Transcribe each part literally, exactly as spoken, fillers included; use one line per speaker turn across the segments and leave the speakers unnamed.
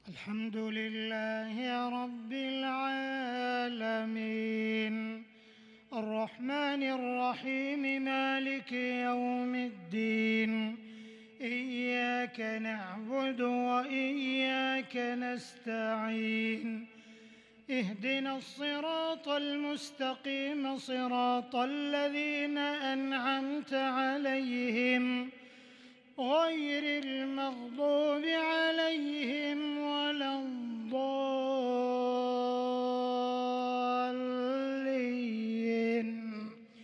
الحمد لله رب العالمين الرحمن الرحيم مالك يوم الدين إياك نعبد وإياك نستعين اهدنا الصراط المستقيم صراط الذين أنعمت عليهم غير المغضوب عليهم ولا الضالين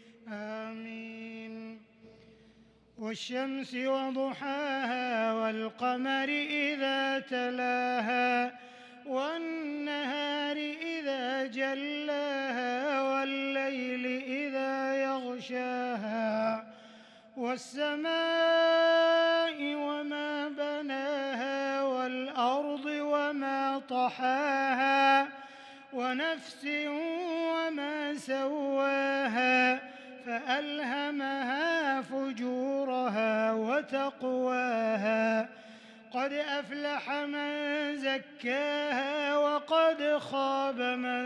آمين والشمس وضحاها والقمر إذا تلاها والنهار إذا جلاها والليل إذا يغشاها والسماء وما بناها والأرض وما طحاها ونفس وما سواها فألهمها فجورها وتقواها قد أفلح من زكاها وقد خاب من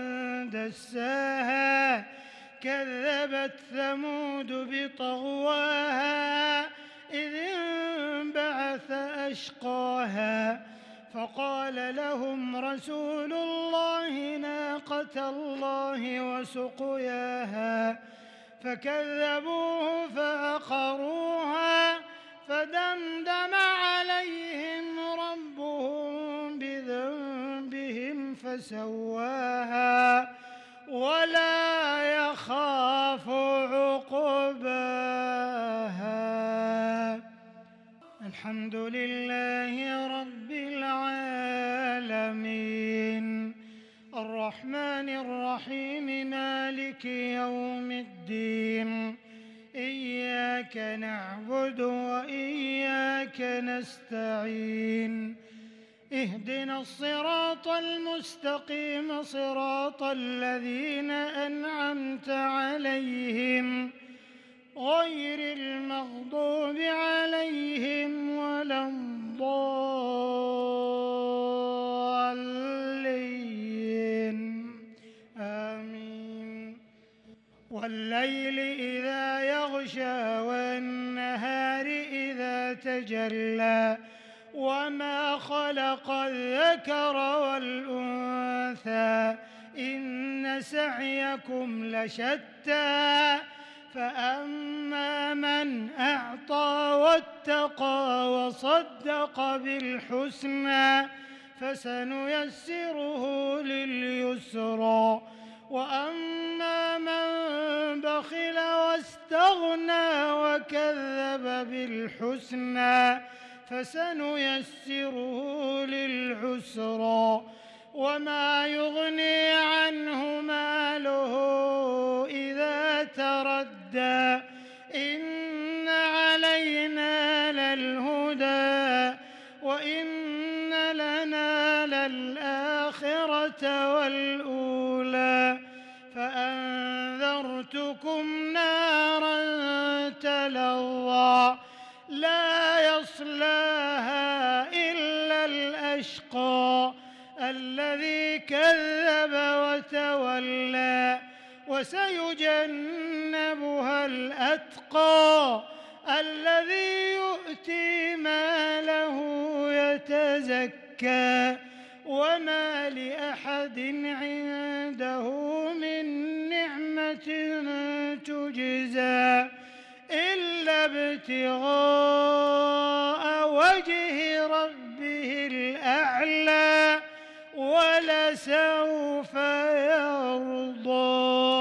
دساها كذبت ثمود بطغواها إذ انبعث أشقاها فقال لهم رسول الله ناقة الله وسقياها فكذبوه فعقروها فدمدم عليهم ربهم بذنبهم فسواها ولا يخاف عقباها. الحمد لله رب العالمين الرحمن الرحيم مالك يوم الدين إياك نعبد وإياك نستعين اهدنا الصراط المستقيم صراط الذين أنعمت عليهم غير المغضوب عليهم ولا الضالين آمين والليل إذا يغشى والنهار إذا تجلى وما خلق الذكر والأنثى إن سعيكم لشتى فأما من أعطى واتقى وصدق بالحسنى فسنيسره لليسرى وأما من بخل واستغنى وكذب بالحسنى فسنيسره للعسرى وما يغني عنه ماله إذا تردى إن علينا للهدى وإن لنا للآخرة والأولى فأنذرتكم نارا تلظى لا يصلاها إلا الأشقى الذي كذب وتولى وسيجنبها الأتقى الذي يؤتي ماله يتزكى وما لأحد عنده من نعمة تجزى إلا ابتغاء وجه ربه الأعلى ولسوف يرضى.